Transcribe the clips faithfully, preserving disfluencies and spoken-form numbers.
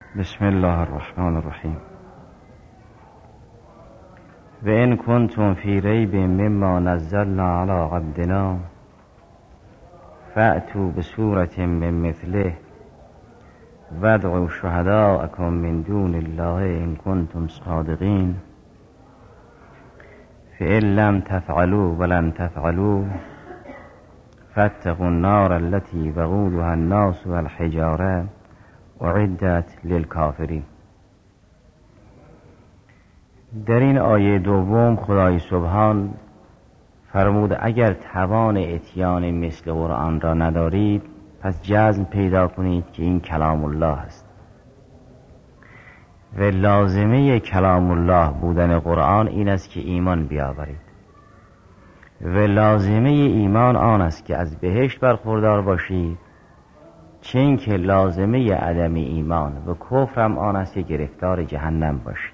بسم الله الرحمن الرحیم. و ان کنتم فی ریب مما نزلنا علی عبدنا فأتوا بسورة من مثله وادعوا شهداءکم من دون الله ان کنتم صادقین فإن لم تفعلوا ولن تفعلوا فاتقوا النار التي وقودها الناس والحجارة اعدت للکافرین. در این آیه دوم خدای سبحان فرمود اگر توان اتیان مثل قرآن را ندارید پس جزم پیدا کنید که این کلام الله است و لازمه کلام الله بودن قرآن این است که ایمان بیاورید و لازمه ایمان آن است که از بهشت برخوردار باشید، چه این که لازمه عدم ایمان و کفر هم آن است که گرفتار جهنم باشید.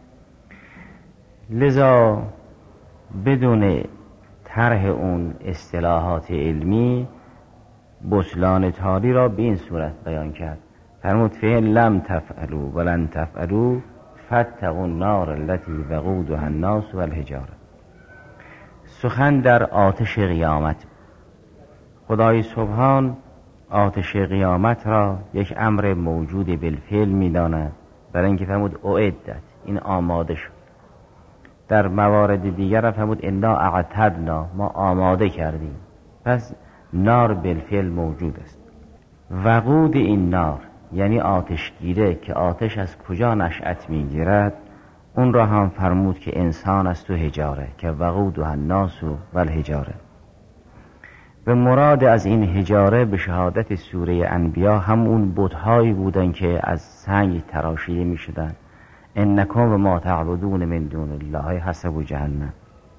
لذا بدون طرح اون اصطلاحات علمی بطلان تالی را به این صورت بیان کرد. فرمود فإن لم تفعلوا ولن تفعلوا فاتقوا النار التي وقودها الناس والحجاره. سخن در آتش قیامت. خدای سبحان آتش قیامت را یک امر موجود بالفعل می‌داند، برای اینکه فرمود اعدت، این آماده شد. در موارد دیگر فرمود انا اعتدنا، ما آماده کردیم. پس نار بالفعل موجود است. وقود این نار یعنی آتشگیره که آتش از کجا نشأت میگیرد، اون را هم فرمود که انسان است و حجاره که وقودها الناس و الحجاره. به مراد از این حجاره به شهادت سوره انبیا هم اون بت‌هایی بودن که از سنگ تراشیده می شدن. انکم و ما تعبدون من دون الله حسب جهنم.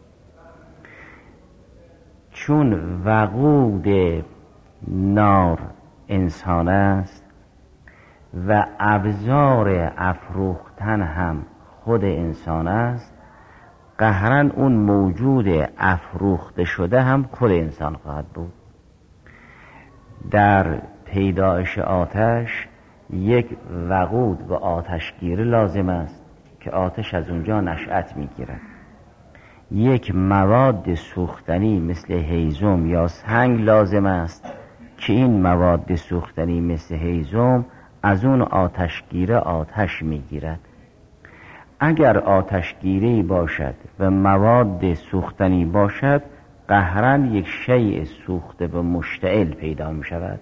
چون وقود نار انسان است و ابزار افروختن هم خود انسان است، قهرن اون موجود افروخته شده هم خود انسان خواهد بود. در پیدایش آتش یک وقود و آتشگیره لازم است که آتش از اونجا نشأت میگیرد. یک مواد سوختنی مثل هیزم یا سنگ لازم است که این مواد سوختنی مثل هیزم از اون آتشگیره آتش میگیرد. اگر آتشگیری باشد و مواد سوختنی باشد، قهرن یک شیء سوخته و مشتعل پیدا می شود.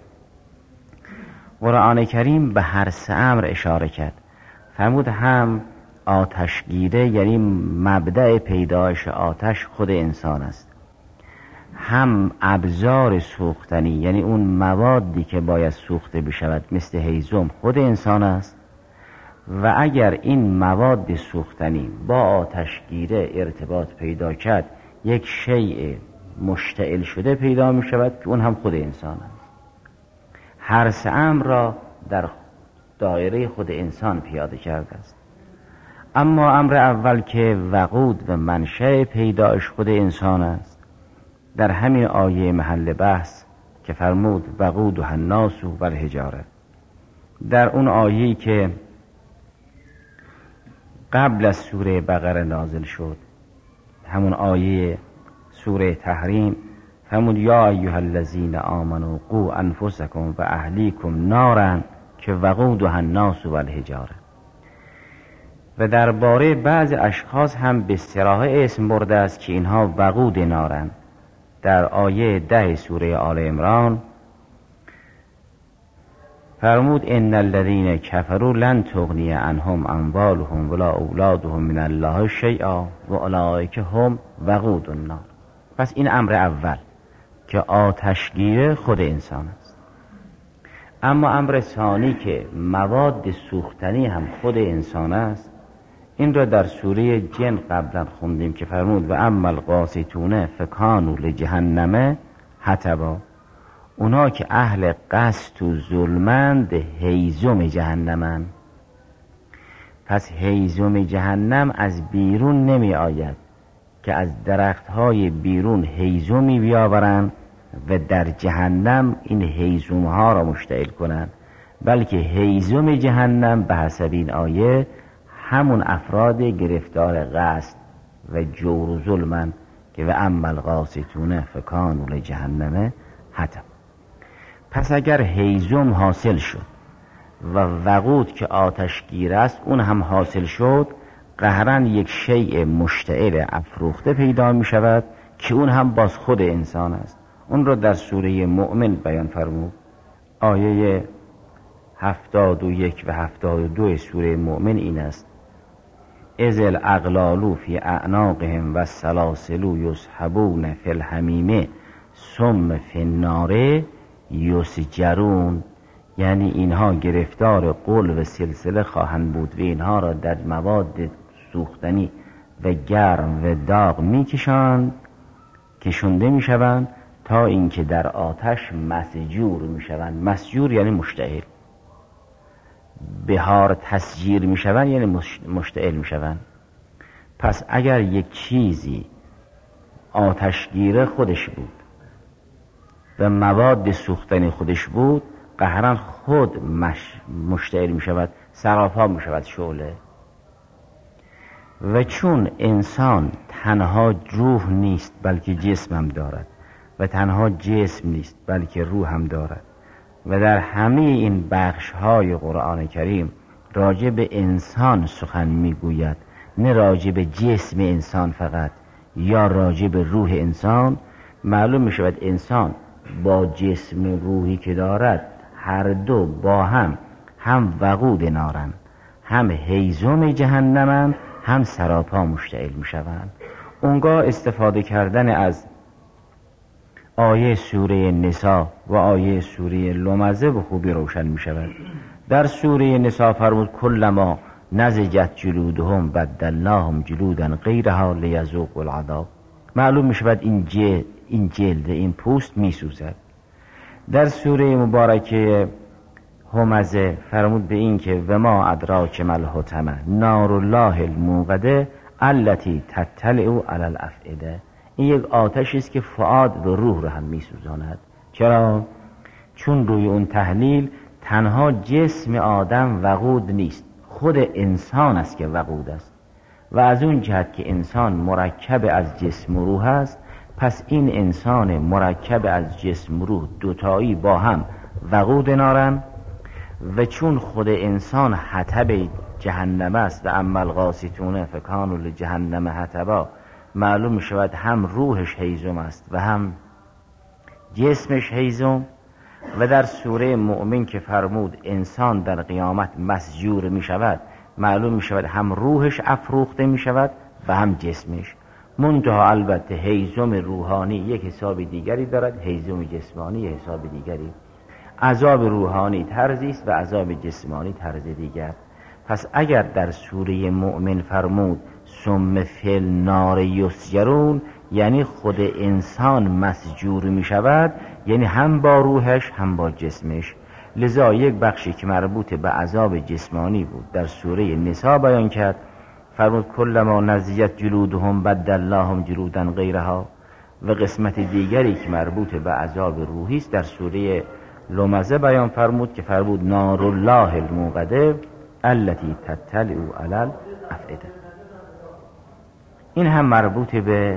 قرآن کریم به هر سه امر اشاره کرد. فرمود هم آتشگیره یعنی مبدأ پیدایش آتش خود انسان است، هم ابزار سوختنی یعنی اون موادی که باید سوخته بشود مثل هیزم خود انسان است، و اگر این مواد سوختنی با آتشگیره ارتباط پیدا کرد یک شیء مشتعل شده پیدا می شود که اون هم خود انسان است. هر سه امر را در دایره خود انسان پیاده کرده است. اما امر اول که وقود و منشأ پیدایش خود انسان است، در همین آیه محل بحث که فرمود وقودها الناس و الحجاره، در اون آیه‌ای که قبل از سوره بقره نازل شد، همون آیه سوره تحریم، فرمود یا ایها الذین آمنوا قوا انفسکم و اهلیکم نارا که وقودها الناس و الحجاره. و درباره بعض اشخاص هم به صراحت اسم برده است که اینها وقود نارند. در آیه ده سوره آل عمران فرمود ان الذين كفروا لن تغني عنهم اموالهم ولا اولادهم من الله شیئا و اولئک هم وقود النار. پس این امر اول که آتشگیر خود انسان است. اما امر ثانی که مواد سوختنی هم خود انسان است، این را در سوره جن قبلا خوندیم که فرمود و اما القاسطون فکانوا لجهنم حطبا. اونا که اهل قسط و ظلمند هیزم جهنمند. پس هیزم جهنم از بیرون نمی آید که از درخت های بیرون هیزمی بیاورند و در جهنم این هیزم ها را مشتعل کنند، بلکه هیزم جهنم به حسب این آیه همون افراد گرفتار قصد و جور و ظلمن که و اما القاسطون فکانوا لجهنم حطب. پس اگر هیزم حاصل شد و وقود که آتشگیر است اون هم حاصل شد، قهرن یک شیء مشتعل افروخته پیدا می شود که اون هم باز خود انسان است. اون رو در سوره مؤمن بیان فرمود. آیه هفتاد و یک و هفتاد و دو سوره مؤمن این است: اذ الاغلال فی اعناقهم و السلاسل یسحبون فی الحمیم ثم فی النار یسجرون. یعنی اینها گرفتار قل و سلسله خواهند بود و اینها را در مواد سوختنی و گرم و داغ میکشند، کشونده میشوند تا اینکه در آتش مسجور میشوند. مسجور یعنی مشتعل. بهار تسجیر میشوند یعنی مشتعل میشوند. پس اگر یک چیزی آتشگیره خودش بود و مواد سوختنی خودش بود، قهرن خود مش... مشتعل می شود، سراپا می شود شعله. و چون انسان تنها روح نیست بلکه جسم هم دارد و تنها جسم نیست بلکه روح هم دارد و در همه این بخش های قرآن کریم راجع به انسان سخن می گوید، نه راجع به جسم انسان فقط یا راجع به روح انسان. معلوم می شود انسان با جسم روحی که دارد هر دو با هم هم وقود نارن، هم هیزم جهنمن، هم سراپا مشتعل می شوند. اونگاه استفاده کردن از آیه سوره نساء و آیه سوره لمزه به خوبی روشن می شود. در سوره نساء فرمود کلما نضجت جلودهم بدلناهم جلودا غیرها لیذوقوا العذاب. معلوم می شود این جلد این جلد این پوست می سوزد. در سوره مبارکه همزه فرمود به این که و ما ادراک ما الحطمه نار الله الموقده التي تطلع علی الافئده. این یک آتشی است که فؤاد و روح را هم میسوزاند. چرا؟ چون روی اون تحلیل تنها جسم آدم وقود نیست، خود انسان است که وقود است و از اون جهت که انسان مرکب از جسم و روح است، پس این انسان مرکب از جسم و روح دوتایی با هم وقود نارن. و چون خود انسان حطب جهنم است و اما القاسطون فکانوا لجهنم حطبا، معلوم شود هم روحش هیزم است و هم جسمش هیزم. و در سوره مؤمن که فرمود انسان در قیامت مسجور می شود، معلوم می شود هم روحش افروخته می شود و هم جسمش. منتها البته هیزم روحانی یک حساب دیگری دارد، هیزم جسمانی یک حساب دیگری. عذاب روحانی طرزی است و عذاب جسمانی طرز دیگر. پس اگر در سوره مؤمن فرمود ثم فی النار یسجرون، یعنی خود انسان مسجور می شود، یعنی هم با روحش هم با جسمش. لذا یک بخشی که مربوط به عذاب جسمانی بود در سوره نساء بیان کرد، فرمود کلما نضجت جلودهم بدلناهم جلودا غیرها. و قسمت دیگری که مربوط به عذاب روحی است در سوره لمزه بیان فرمود که فرمود نار الله الموقده التي تطلع علی الافئده. این هم مربوط به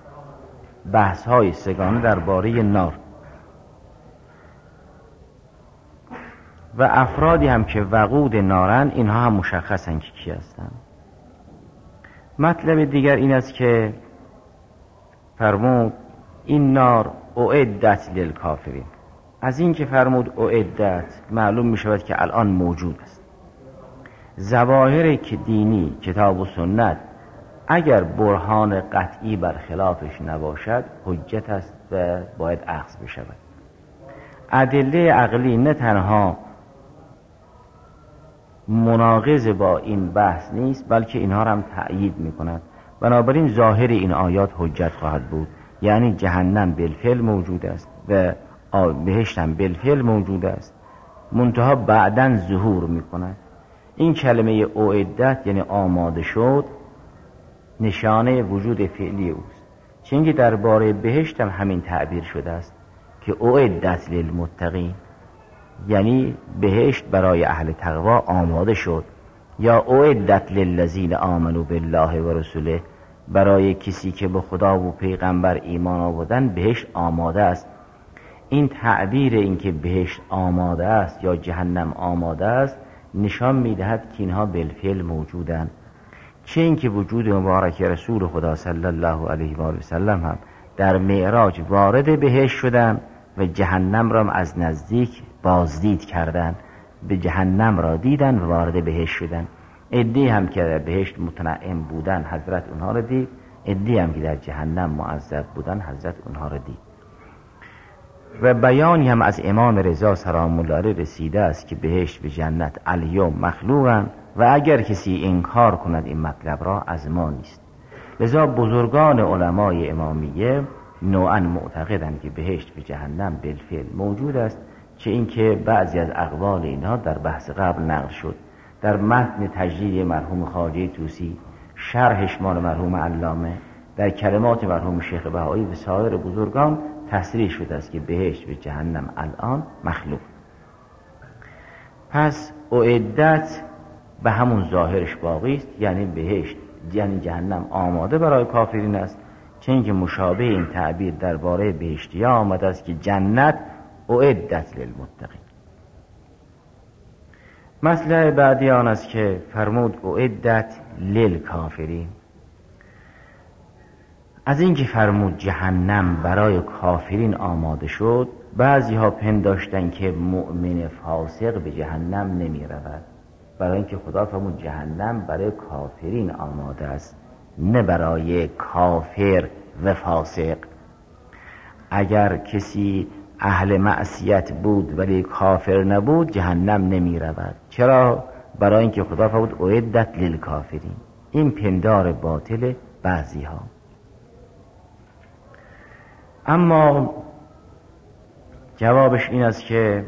بحث های سگانه درباره نار و افرادی هم که وقود نارن، اینها هم مشخصن که کی هستن. مطلب دیگر این است که فرمود این نار اعدت للکافرین. از این که فرمود اعدت معلوم می شود که الان موجود است. ظواهر که دینی کتاب و سنت اگر برهان قطعی بر خلافش نباشد حجت است و باید اخذ بشود. ادله عقلی نه تنها مناقض با این بحث نیست بلکه اینها را هم تأیید می کند. بنابراین ظاهر این آیات حجت خواهد بود. یعنی جهنم بالفعل موجود است و بهشت هم بالفعل موجود است، منتها بعداً ظهور می کند. این کلمه اعدت یعنی آماده شد نشانه وجود فعلی اوست. چون که درباره بهشت هم همین تعبیر شده است که اعدت للمتقین. یعنی بهشت برای اهل تقوا آماده شد. یا اعدت للذین آمنوا بالله و رسوله، برای کسی که به خدا و پیغمبر ایمان آوردن بهشت آماده است. این تعبیر این که بهشت آماده است یا جهنم آماده است نشان میدهد که اینها بالفعل موجودند. چه اینکه وجود مبارک رسول خدا صلی الله علیه و آله و سلم هم در معراج وارد بهشت شدند و جهنم را از نزدیک بازدید کردند، به جهنم را دیدن و وارد بهشت شدن. عده‌ای هم که در بهشت متنعم بودن حضرت اونها را دید، عده‌ای هم که در جهنم معذب بودن حضرت اونها را دید. و بیانی هم از امام رضا سلام الله علیه رسیده است که بهشت و جنت الیوم مخلوقند و اگر کسی انکار کند این مطلب را از ما نیست. لذا بزرگان علمای امامیه نوعا معتقدند که بهشت و جهنم بالفعل موجود است، چه اینکه بعضی از اقوال اینها در بحث قبل نقل شد. در متن تجدید مرحوم خواجه طوسی، شرحش مال مرحوم علامه، در کلمات مرحوم شیخ بهایی و سایر بزرگان تصریح شده است که بهشت و جهنم الان مخلوق. پس اعدت به همون ظاهرش باقی است، یعنی بهشت یعنی جهنم آماده برای کافرین است، چه اینکه مشابه این تعبیر درباره بهشتی‌ها آمده است که جنت اعدت للمتقین. مسئله بعدی آن است که فرمود اعدت للکافرین. از این که فرمود جهنم برای کافرین آماده شد، بعضی ها پنداشتن که مؤمن فاسق به جهنم نمی رود، برای اینکه خدا فرمود جهنم برای کافرین آماده است، نه برای کافر و فاسق. اگر کسی اهل معصیت بود ولی کافر نبود جهنم نمی رود. چرا؟ برای اینکه خدا فرمود اعدت للکافرین. این پندار باطل بعضی ها. اما جوابش این است که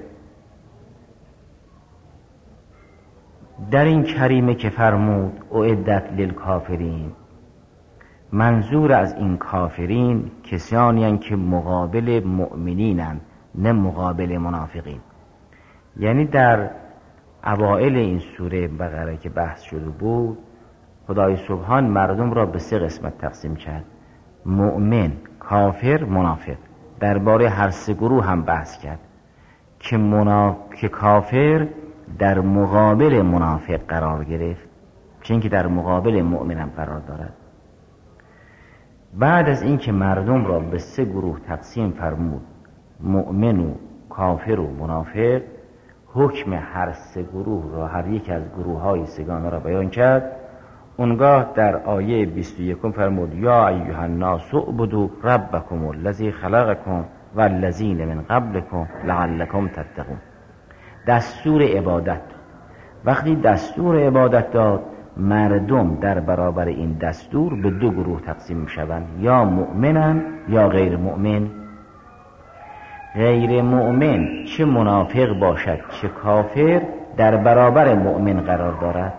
در این کریمه که فرمود اعدت للکافرین، منظور از این کافرین کسانی هستند که مقابل مؤمنینند، نه مقابل منافقین. یعنی در اوائل این سوره بقره که بحث شده بود، خدای سبحان مردم را به سه قسمت تقسیم کرد: مؤمن، کافر، منافق. درباره هر سه گروه هم بحث کرد که, مناف... که کافر در مقابل منافق قرار گرفت، چون که در مقابل مؤمن هم قرار دارد. بعد از این که مردم را به سه گروه تقسیم فرمود، مؤمن و کافر و منافق، حکم هر سه گروه را، هر یک از گروه های سگانه را بیان کرد. اونگاه در آیه بیست و یک فرمود یا ایها الناس اعبدوا ربکم الذی خلقکم والذین من قبلکم لعلکم تتقون. دستور عبادت. وقتی دستور عبادت داد، مردم در برابر این دستور به دو گروه تقسیم میشوند، یا مؤمنن یا غیر مؤمن. غیر مؤمن چه منافق باشد چه کافر در برابر مؤمن قرار دارد.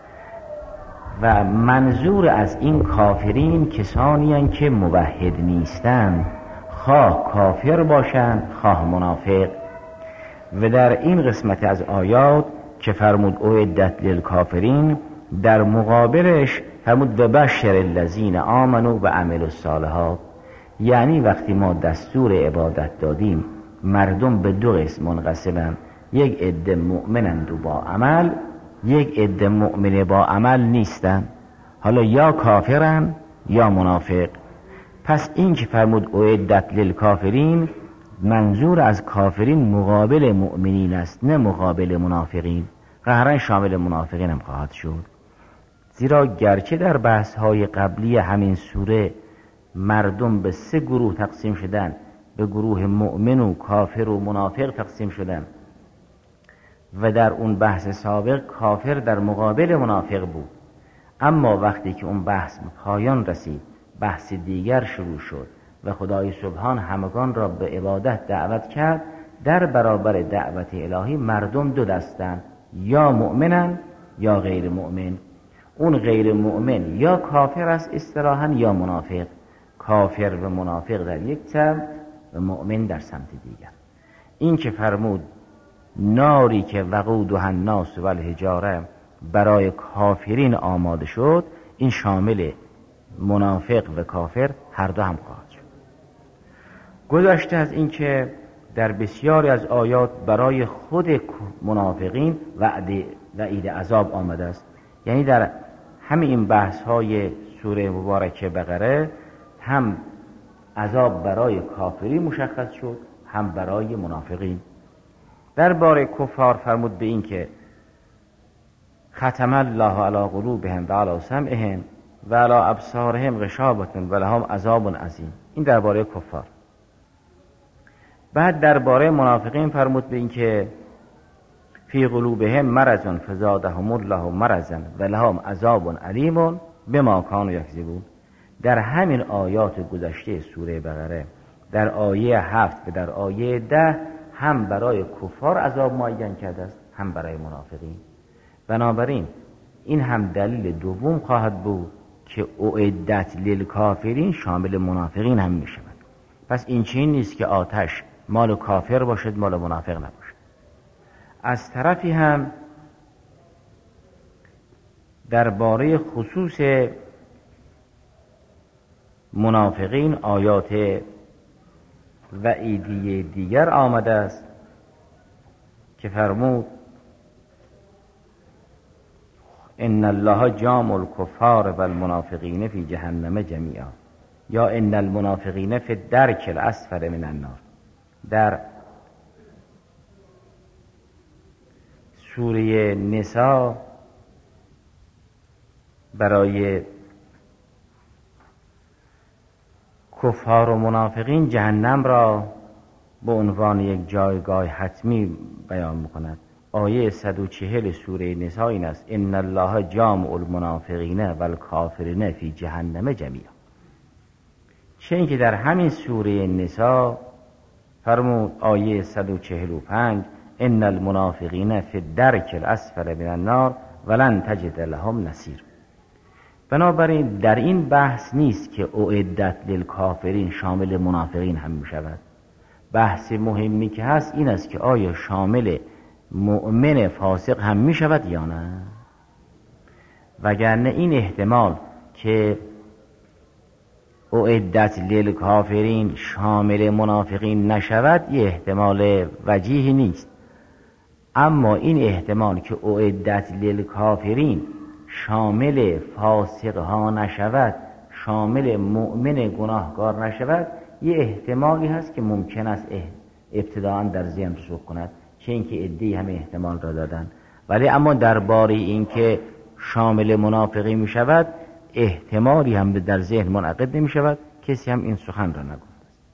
و منظور از این کافرین کسانی هستند که موحد نیستند، خواه کافر باشند خواه منافق. و در این قسمت از آیات که فرمود اعدت للکافرین، در مقابلش فرمود و بشر الذین آمنوا و عملوا الصالحات. یعنی وقتی ما دستور عبادت دادیم، مردم به دو قسم منقسمند: یک عده مؤمنند و با عمل، یک عده مؤمن با عمل نیستند، حالا یا کافرن یا منافق. پس این که فرمود اعدت للکافرین، منظور از کافرین مقابل مؤمنین است، نه مقابل منافقین. قهرن شامل منافقین هم خواهد شد، زیرا گرچه در بحث های قبلی همین سوره مردم به سه گروه تقسیم شدن، به گروه مؤمن و کافر و منافق تقسیم شدن، و در اون بحث سابق کافر در مقابل منافق بود، اما وقتی که اون بحث پایان رسید، بحث دیگر شروع شد و خدای سبحان همگان را به عبادت دعوت کرد. در برابر دعوت الهی مردم دو دستن، یا مؤمنن یا غیر مؤمن. اون غیر مؤمن یا کافر است اصطلاحاً یا منافق. کافر و منافق در یک سمت و مؤمن در سمت دیگر. این که فرمود ناری که وقودها الناس و الحجاره برای کافرین آماده شد، این شامل منافق و کافر هر دو هم خواهد شد. گذشته از این که در بسیاری از آیات برای خود منافقین وعده وعید عذاب آمده است. یعنی در همین این بحث های سوره مبارکه بقره هم عذاب برای کافری مشخص شد، هم برای منافقین. درباره کفار فرمود به این که ختم الله علی قلوبهم و علی سمعهم و علی ابصارهم غشاوة و لهم عذاب عظیم. این درباره کفار. بعد درباره منافقین فرمود به این که فی قلوبهم مرض فزادهم الله مرضا و لهم عذاب علیم بما کانوا یکذبون. در همین آیات گذشته سوره بقره در آیه هفت و در آیه ده هم برای کفار عذاب معین کرده است، هم برای منافقین. بنابراین این هم دلیل دوم خواهد بود که اعدت للکافرین شامل منافقین هم می شود. پس این چین نیست که آتش مال کافر باشد مال منافق نباشد. از طرفی هم درباره خصوص منافقین آیات وعیدی دیگر آمده است که فرمود ان الله جامع الکفار و المنافقین فی جهنم جمیعا، یا ان المنافقین فی الدرک الاسفل من النار. در سوره نساء برای کفار و منافقین جهنم را به عنوان یک جایگاه حتمی بیان می‌کند. آیه صد و چهل سوره نساء این است ان الله جامع المنافقین و الکافرین فی جهنم جمیعا. چه اینکه در همین سوره نساء فرمود آیه صد و چهل و پنج ان المنافقین فی الدرک الاسفل من النار ولن تجد لهم نصیر. بنابراین در این بحث نیست که اعدت للکافرین شامل منافقین هم می شود. بحث مهمی که هست این است که آیا شامل مؤمن فاسق هم می شود یا نه. وگرنه این احتمال که اعدت للکافرین شامل منافقین نشود یه احتمال وجیهی نیست. اما این احتمال که اعدت للکافرین شامل فاسق ها نشود، شامل مؤمن گناهکار نشود، یه احتمالی هست که ممکن است ابتداءً در ذهن رسوخ کند، چه اینکه عده‌ای همه احتمال را دادن. ولی اما درباره این که شامل منافقی می شود احتمالی هم در ذهن منعقد نمی شود، کسی هم این سخن را نگفت.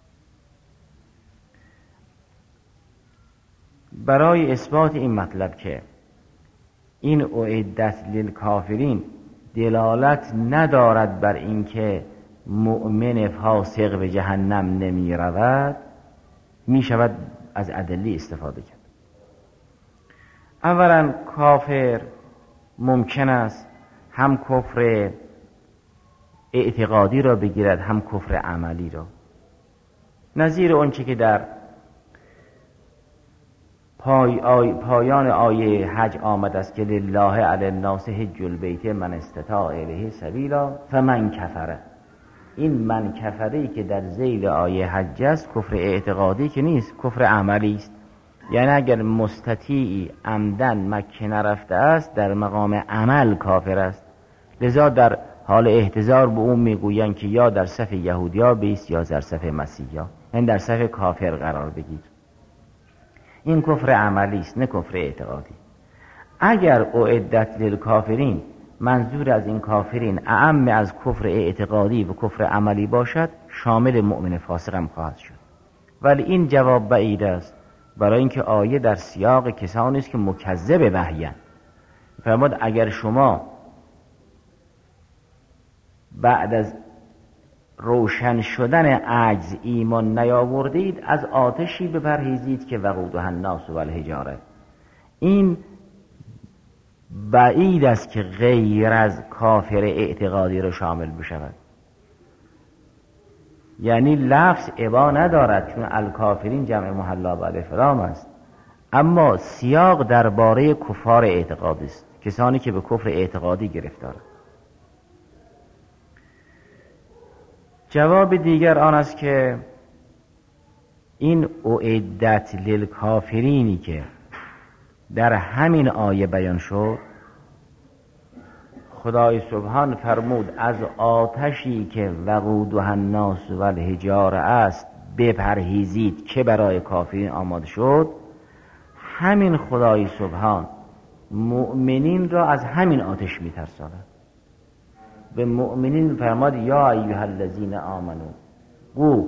برای اثبات این مطلب که این اعدت للکافرین دلالت ندارد بر اینکه مؤمن فاسق به جهنم نمی رود، می شود از ادله استفاده کرد. اولا کافر ممکن است هم کفر اعتقادی را بگیرد هم کفر عملی را. نظیر آنچه که در پای آی پایان آیه حج آمد است که لله علی الناس حج البیت من استطاع الیه سبیلا فمن کفر. این من کفری که در ذیل آیه حج است کفر اعتقادی که نیست، کفر عملی است. یعنی اگر مستطیعی عمدن مکه نرفته است در مقام عمل کافر است. لذا در حال احتضار به اون میگویند که یا در صف یهودیا بیست یا در صف مسیحیا، یعنی در صف کافر قرار بگیر. این کفر عملی است نه کفر اعتقادی. اگر اعدت للکافرین منظور از این کافرین اعم از کفر اعتقادی و کفر عملی باشد شامل مؤمن فاسق هم خواهد شد. ولی این جواب بعید است، برای اینکه آیه در سیاق کسانی است که مکذب وحی‌اند. فرمود اگر شما بعد از روشن شدن عجز ایمان نیاوردید از آتشی بپرهیزید که وقودها الناس و الحجاره. این بعید است که غیر از کافر اعتقادی را شامل بشود. یعنی لفظ ابا ندارد، چون الکافرین جمع محلا بالف لام است، اما سیاق درباره کفار اعتقادی است، کسانی که به کفر اعتقادی گرفتارند. جواب دیگر آن است که این اعدت للکافرینی که در همین آیه بیان شد، خدای سبحان فرمود از آتشی که وقودها الناس و الحجاره است بپرهیزید که برای کافرین آماده شد. همین خدای سبحان مؤمنین را از همین آتش میترساند. به مؤمنین فرماد یا ایها الذین آمنو قوا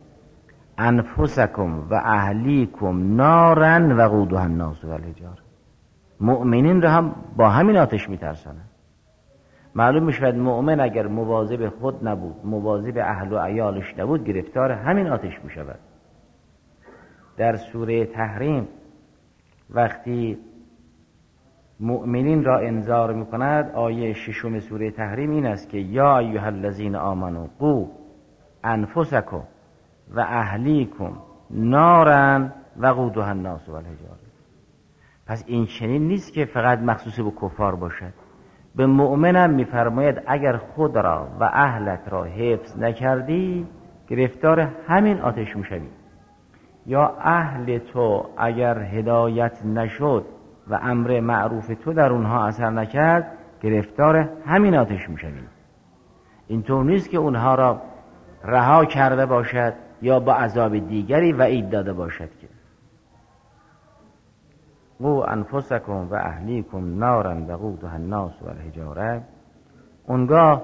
انفسکم و اهلیکم نارا وقودها الناس و الحجاره. مؤمنین را هم با همین آتش میترساند. معلوم میشود مؤمن اگر مواظب خود نبود، مواظب اهل و عیالش نبود، گرفتار همین آتش میشود. در سوره تحریم وقتی مؤمنین را انذار میکند، آیه ششم سوره تحریم این است که یا ایها الذین آمنو قوا انفسکم و اهلیکم نارا وقودها الناس و الحجاره. پس این چنین نیست که فقط مخصوص به کفار باشد. به مؤمنم میفرماید اگر خود را و اهلت را حفظ نکردی گرفتار همین آتش میشوی، یا اهل تو اگر هدایت نشد و امر معروف تو در اونها اثر نکرد گرفتار همین آتش میشوی. اینطور نیست که اونها را رها کرده باشد یا با عذاب دیگری وعید داده باشد که قوا انفسکم و اهلیکم نارا وقودها الناس و الحجاره. اونگاه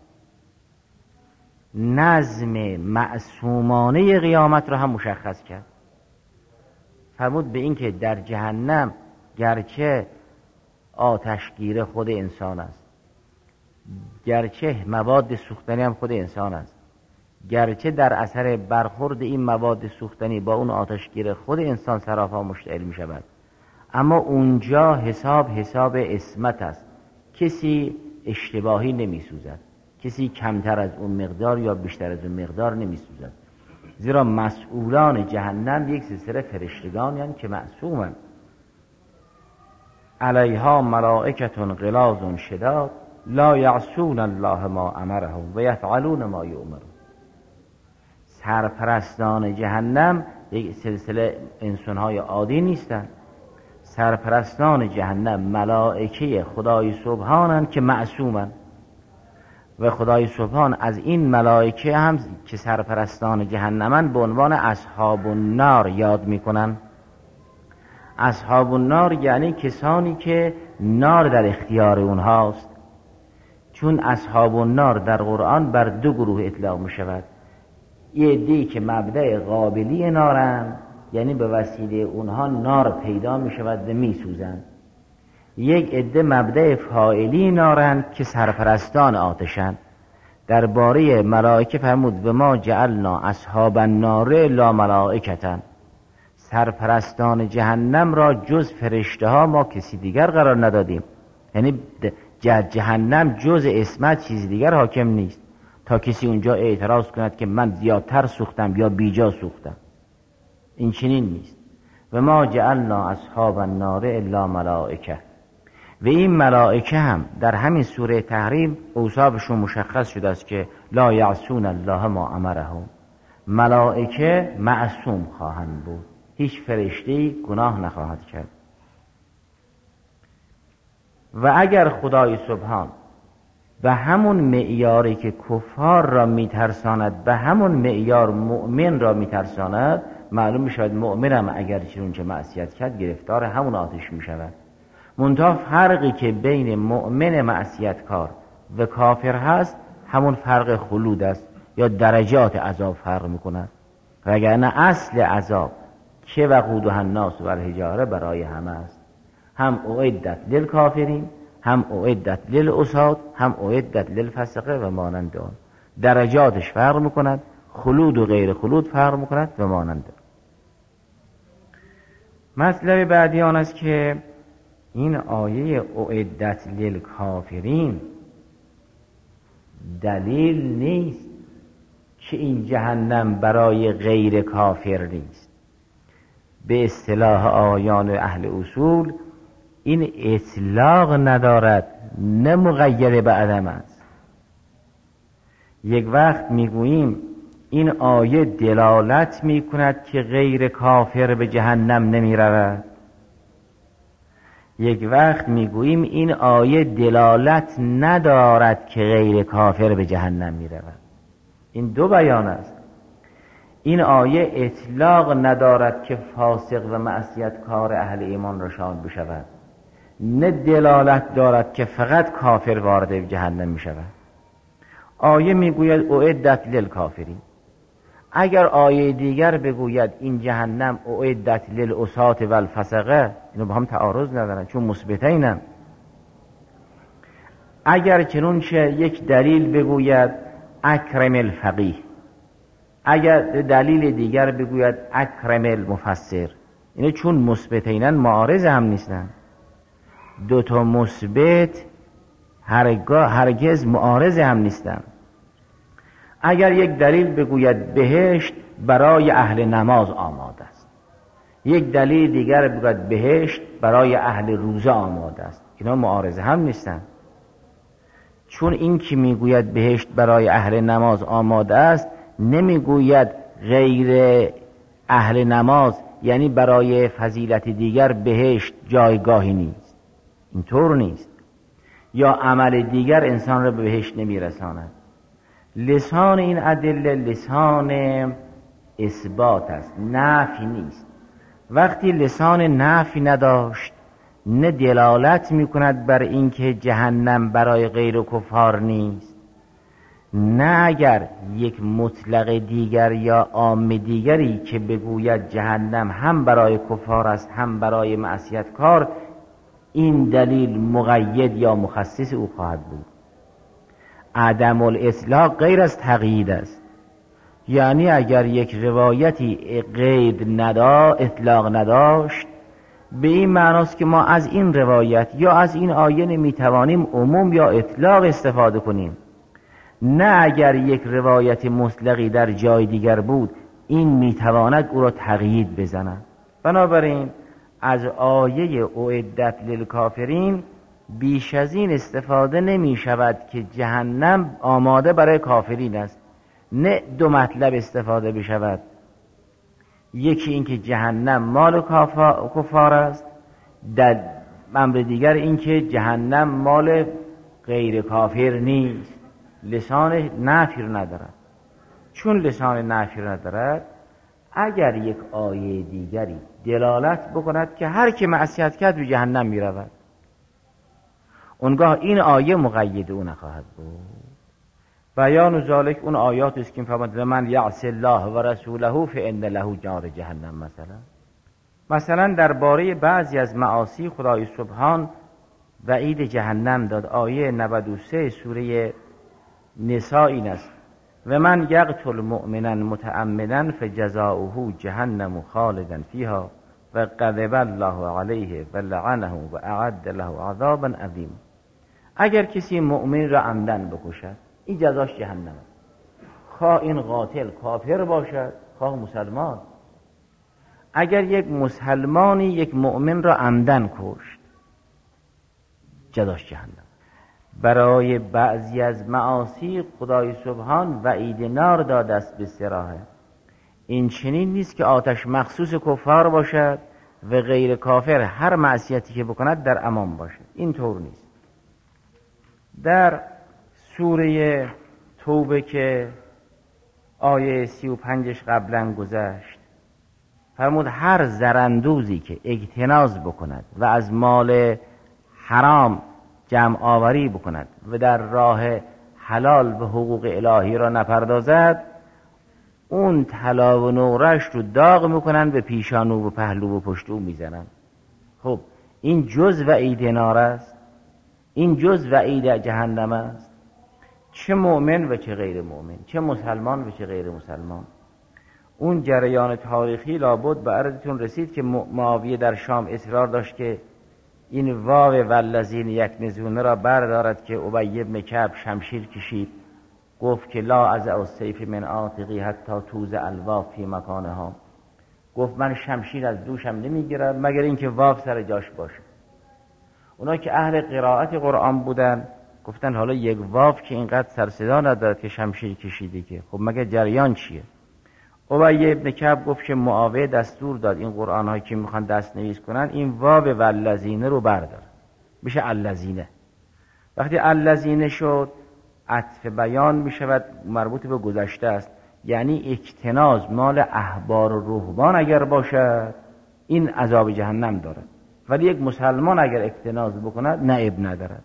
نظم معصومانه قیامت را هم مشخص کرد. فرمود به این که در جهنم گرچه آتشگیر خود انسان است، گرچه مواد سوختنی هم خود انسان است، گرچه در اثر برخورد این مواد سوختنی با اون آتشگیر خود انسان سراپا مشتعل می شود، اما اونجا حساب حساب عصمت است. کسی اشتباهی نمی سوزد، کسی کمتر از اون مقدار یا بیشتر از اون مقدار نمی سوزد، زیرا مسئولان جهنم یک سلسله فرشتگان یعنی که معصومند. علیها ملائکة غلاظ شداد لا یعصون الله ما امرهم و یفعلون ما یؤمرون. سرپرستان جهنم یک سلسله انسان‌های عادی نیستند. سرپرستان جهنم ملائکه خدای سبحانند که معصومند و خدای سبحان از این ملائکه هم که سرپرستان جهنمند به عنوان اصحاب النار یاد میکنن. اصحاب النار یعنی کسانی که نار در اختیار اونهاست، چون اصحاب النار در قرآن بر دو گروه اطلاق می شود. یه عده‌ای که مبدأ قابلی نارن، یعنی به وسیله اونها نار پیدا می شود و می سوزن. یک عده مبدأ فاعلی نارن که سرپرستان آتشن. درباره ملائکه فرمود و ما جعلنا اصحاب النار الا ملائکة. سرپرستان جهنم را جز فرشته ها ما کسی دیگر قرار ندادیم. یعنی جهنم جز اسمت چیز دیگر حاکم نیست تا کسی اونجا اعتراض کند که من زیادتر سوختم یا بیجا سوختم. این چنین نیست. و ما جعلنا اصحاب النار الا ملائکه. و این ملائکه هم در همین سوره تحریم اوصافشون مشخص شده است که لا یعصون الله ما امرهم. ملائکه معصوم خواهند بود، هیچ فرشته‌ای گناه نخواهد کرد. و اگر خدای سبحان به همون معیاری که کفار را میترساند به همون معیار مؤمن را میترساند، معلوم میشود مؤمن هم اگر چون چه معصیت کرد گرفتار همون آتش میشود. منتها فرقی که بین مؤمن معصیت کار و کافر هست همون فرق خلود است یا درجات عذاب فرق میکند. وگرنه اصل عذاب که وقودها الناس و الحجاره برای همه است، هم اعدت للکافرین، هم اعدت للعصاة، هم اعدت للفسقه و مانند آن. درجاتش فرق میکند، خلود و غیر خلود فرق میکند و مانند آن. مطلب بعدی آن است که این آیه اعدت للکافرین دلیل نیست که این جهنم برای غیر کافر نیست. به اصطلاح آیان اهل اصول این اطلاق ندارد، نه مقید به عدم است. یک وقت میگوییم این آیه دلالت میکند که غیر کافر به جهنم نمی رود، یک وقت میگوییم این آیه دلالت ندارد که غیر کافر به جهنم می رود. این دو بیان است. این آیه اطلاق ندارد که فاسق و معصیت کار اهل ایمان را شامل بشود، نه دلالت دارد که فقط کافر وارد جهنم می شود. آیه میگوید اعدت للکافرین. اگر آیه دیگر بگوید این جهنم اعدت للعصاة و الفسقه، اینو با هم تعارض ندارن چون مثبتینن. اگر چنانچه یک دلیل بگوید اکرم الفقیه، اگر دلیل دیگر بگوید اکرم المفسر، اینو چون مثبتینن معارض هم نیستن. دو تا مثبت هرگاه هرگز معارض هم نیستن. اگر یک دلیل بگوید بهشت برای اهل نماز آماده است، یک دلیل دیگر بگوید بهشت برای اهل روزه آماده است، اینا معارضه هم نیستن. چون این که میگوید بهشت برای اهل نماز آماده است نمیگوید غیر اهل نماز، یعنی برای فضیلت دیگر بهشت جایگاهی نیست، اینطور نیست. یا عمل دیگر انسان را به بهشت نمیرساند. لسان این ادله لسان اثبات است، نفی نیست. وقتی لسان نفی نداشت، نه دلالت میکند بر اینکه جهنم برای غیر کفار نیست، نه اگر یک مطلق دیگر یا عام دیگری که بگوید جهنم هم برای کفار است هم برای معصیت کار، این دلیل مقید یا مخصص او خواهد بود. عدم الاطلاق غیر از تقیید است. یعنی اگر یک روایتی قید ندا اطلاق نداشت، به این معناست که ما از این روایت یا از این آیه نمیتوانیم عموم یا اطلاق استفاده کنیم. نه اگر یک روایت مطلقی در جای دیگر بود، این میتواند او را تقیید بزند. بنابراین از آیه اعدت للکافرین بیش از این استفاده نمی شود که جهنم آماده برای کافرین است. نه دو مطلب استفاده بشود، یکی این که جهنم مال کفار است، در امر دیگر این که جهنم مال غیر کافر نیست. لسان نفی ندارد. چون لسان نفی ندارد، اگر یک آیه دیگری دلالت بکند که هر که معصیت کرد به جهنم می رود، اونگاه این آیه مقید او نخواهد بود. بیان ذالک اون آیات است که فرمود من یعص الله و رسوله فان له نار جهنم. مثلا مثلا درباره بعضی از معاصی خدای سبحان وعید جهنم داد. آیه نود و سه سوره نساء این است: و من یقتل مؤمنا متعمدا فجزاؤه جهنم خالدا فیها و غضب الله علیه و لعنه و اعد له عذابا عظیما. اگر کسی مؤمن را عمدن بکشد، این جزاش جهنم است. خواه این قاتل کافر باشد، خواه مسلمان. اگر یک مسلمانی یک مؤمن را عمدن کشت، جزاش جهنم. برای بعضی از معاصی خدای سبحان وعید نار داده است به صراحه. این چنین نیست که آتش مخصوص کفار باشد و غیر کافر هر معصیتی که بکند در امان باشد. این طور نیست. در سوره توبه که آیه سی و پنجش قبلا گذشت، فرمود هر زرندوزی که اجتناز بکند و از مال حرام جمع آوری بکند و در راه حلال و حقوق الهی را نپردازد، اون طلا و نقره‌اش رو داغ میکنن، به پیشانو و پهلو و پشت او میزنن. خب این جز وعید نار است، این جز وعید جهنم است. چه مؤمن و چه غیر مؤمن، چه مسلمان و چه غیر مسلمان. اون جریان تاریخی لابد به عرضتون رسید که معاویه در شام اصرار داشت که این واو والذین یکنزون را بردارد که ابی بن کعب شمشیر کشید، گفت که لا ازع السیف من عاتقی حتی توزع الواو فی مکانها. گفت من شمشیر از دوشم نمیگیرم مگر اینکه واو سر جاش باشه. اونا که اهل قرائت قرآن بودن گفتن حالا یک واو که اینقدر سر صدا ندارد که شمشیر کشیده که، خب مگه جریان چیه؟ ابی ابن کعب گفت که معاویه دستور داد این قرآن هایی که میخوان دست نویس کنن این واو والذین رو بردار بشه الذین. وقتی الذین شد عطف بیان میشود مربوط به گذشته است، یعنی اکتناز مال احبار و رهبان اگر باشد این عذاب جهنم دارد، ولی یک مسلمان اگر اکتناز بکند نه اب ندارد.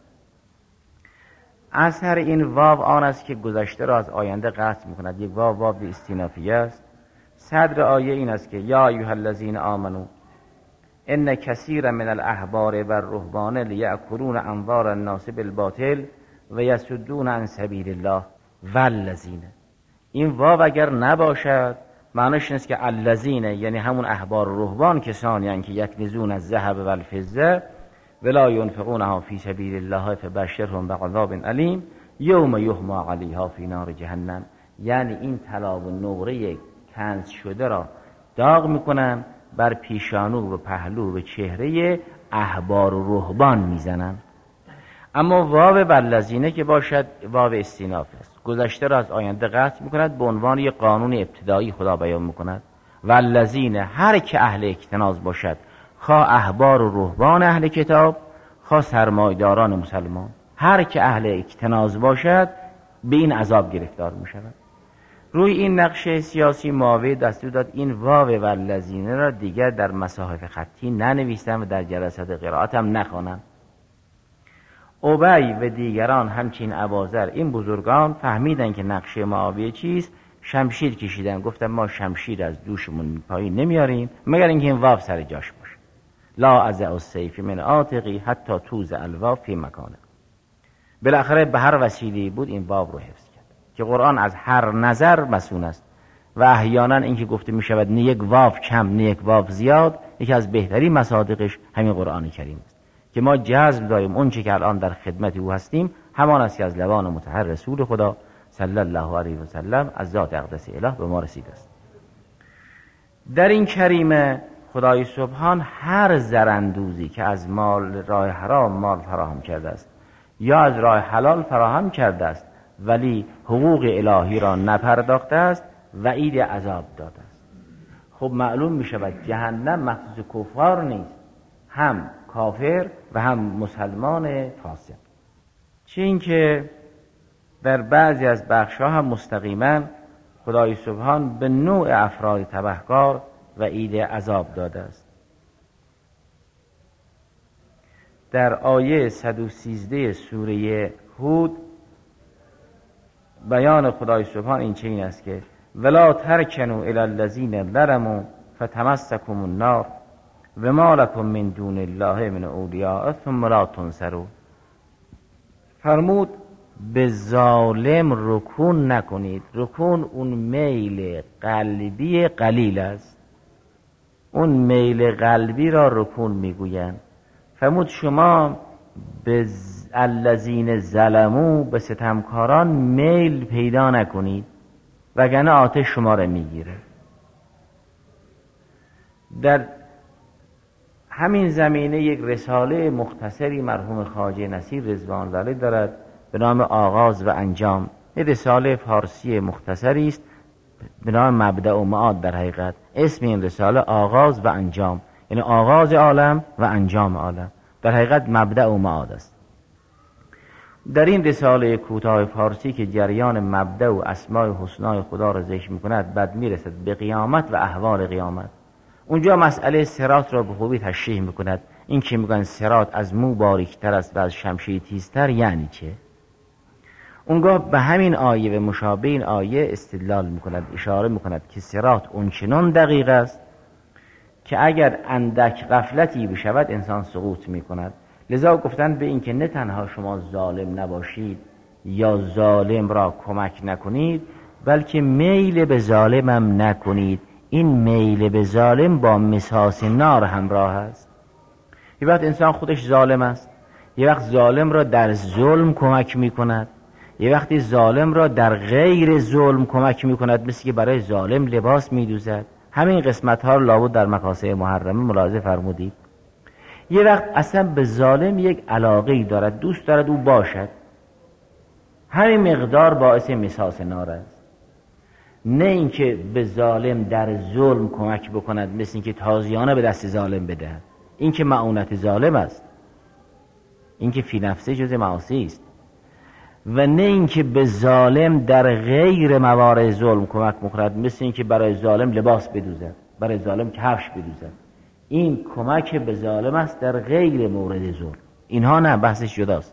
اثر این واو آن است که گذشته را از آینده قطع میکند. یک واو واو استینافیه است. صدر آیه این است که یا ایها الذین آمنو ان کثیر من الاحبار و الرهبان لیأکلون اموال الناس بالباطل و یصدون عن سبیل الله والذین. این واو اگر نباشد معنیش نیست که الذین یعنی همون احبار و رهبان کسانی هستند که یکنزون الذهب و الفضه ولا ينفقونها فی سبیل الله فبشرهم بعذاب الیم یوم یحمى علیها فی نار جهنم. یعنی این طلا و نقره کنز شده را داغ میکنن بر پیشانو و پهلو و چهره احبار و رهبان میزنن. اما واو والذین که باشد واو استیناف است، گذشته را از آینده قطع میکند، به عنوان یک قانون ابتدایی خدا بیان میکند. والذین هر که اهل اکتناز باشد، خواه احبار و رهبان اهل کتاب خواه سرمایداران مسلمان، هر که اهل اکتناز باشد به این عذاب گرفتار میشود. روی این نقشه سیاسی معاویه دستور داد این واو والذین را دیگر در مصاحف خطی ننویسن و در جلسات قرائت هم نخوانند. ابی و دیگران همچین ابازر این بزرگان فهمیدن که نقشه معاویه چیست، شمشیر کشیدن، گفتن ما شمشیر از دوشمون پایین نمیاریم مگر اینکه این واو سر جاش باشه. لا ازع السیف من عاتقی حتی توزع الواو فی مکانه. بالاخره به هر وسیله بود این واو رو حفظ کرد که قرآن از هر نظر مسئول است و احیانا اینکه گفته می شود نه یک واو کم نه یک واو زیاد، یکی از بهترین مصادیقش همین قرآن کریم است که ما جزم داریم اون چه که الان در خدمت او هستیم همان است که از لبان مطهر رسول خدا صلی الله علیه و سلم از ذات اقدس اله به ما رسیده است. در این کریمه خدای سبحان هر زرندوزی که از مال راه حرام مال فراهم کرده است یا از راه حلال فراهم کرده است ولی حقوق الهی را نپرداخته است وعید عذاب داده است. خب معلوم می شود جهنم مخصوص کفار نیست، هم کافر و هم مسلمان فاسق. چه این که در بعضی از بخش‌ها هم مستقیما خدای سبحان به نوع افراد تبهکار وعید عذاب داده است. در آیه صد و سیزده سوره هود بیان خدای سبحان این چنین است که ولا ترکنوا الی الذین ظلموا فتمسکم النار و ما لکم من دون الله من اولیاء ثم لا تنصرون. فرمود به ظالم رکون نکنید. رکون اون میل قلبی قلیل است، اون میل قلبی را رکون میگویند. فرمود شما به الذین ظلموا به ستمکاران میل پیدا نکنید وگرنه آتش شما را میگیره. در همین زمینه یک رساله مختصری مرحوم خواجه نصیر رضوان الله دارد به نام آغاز و انجام. این رساله فارسی مختصری است به نام مبدأ و معاد. در حقیقت اسم این رساله آغاز و انجام، یعنی آغاز عالم و انجام عالم، در حقیقت مبدأ و معاد است. در این رساله کوتاه فارسی که جریان مبدأ و اسماء حسنای خدا را ذکر می‌کند بعد میرسد به قیامت و احوال قیامت. اونجا مسئله صراط را به خوبی تشریح می‌کند. این که میگن صراط از مو باریک‌تر است و از شمشیر تیزتر یعنی چه؟ اونگاه به همین آیه و مشابه این آیه استدلال می‌کند، اشاره می‌کند که صراط اونچنان دقیق است که اگر اندک غفلتی بشود انسان سقوط می‌کند. لذا گفتن به این که نه تنها شما ظالم نباشید یا ظالم را کمک نکنید بلکه میل به ظالم هم نکنید. این میل به ظالم با مساس نار همراه است. یه وقت انسان خودش ظالم است، یه وقت ظالم را در ظلم کمک می‌کند، یه وقتی ظالم را در غیر ظلم کمک می‌کند، مثل که برای ظالم لباس می‌دوزد همین قسمت ها رو لابد در مقاصد محرمه ملاحظه فرمودید. یه وقت اصلا به ظالم یک علاقه‌ای دارد، دوست دارد او باشد، همین مقدار باعث مساس نار است. نه اینکه به ظالم در ظلم کمک بکند، مثل اینکه تازیانه به دست ظالم بدهد، این که معونت ظالم است، این که فی نفسه جز معاصی است. و نه اینکه به ظالم در غیر موارد ظلم کمک بکند، مثل اینکه برای ظالم لباس بدوزد، برای ظالم کفش بدوزد، این کمک به ظالم است در غیر مورد ظلم. اینها نه، بحثش جداست.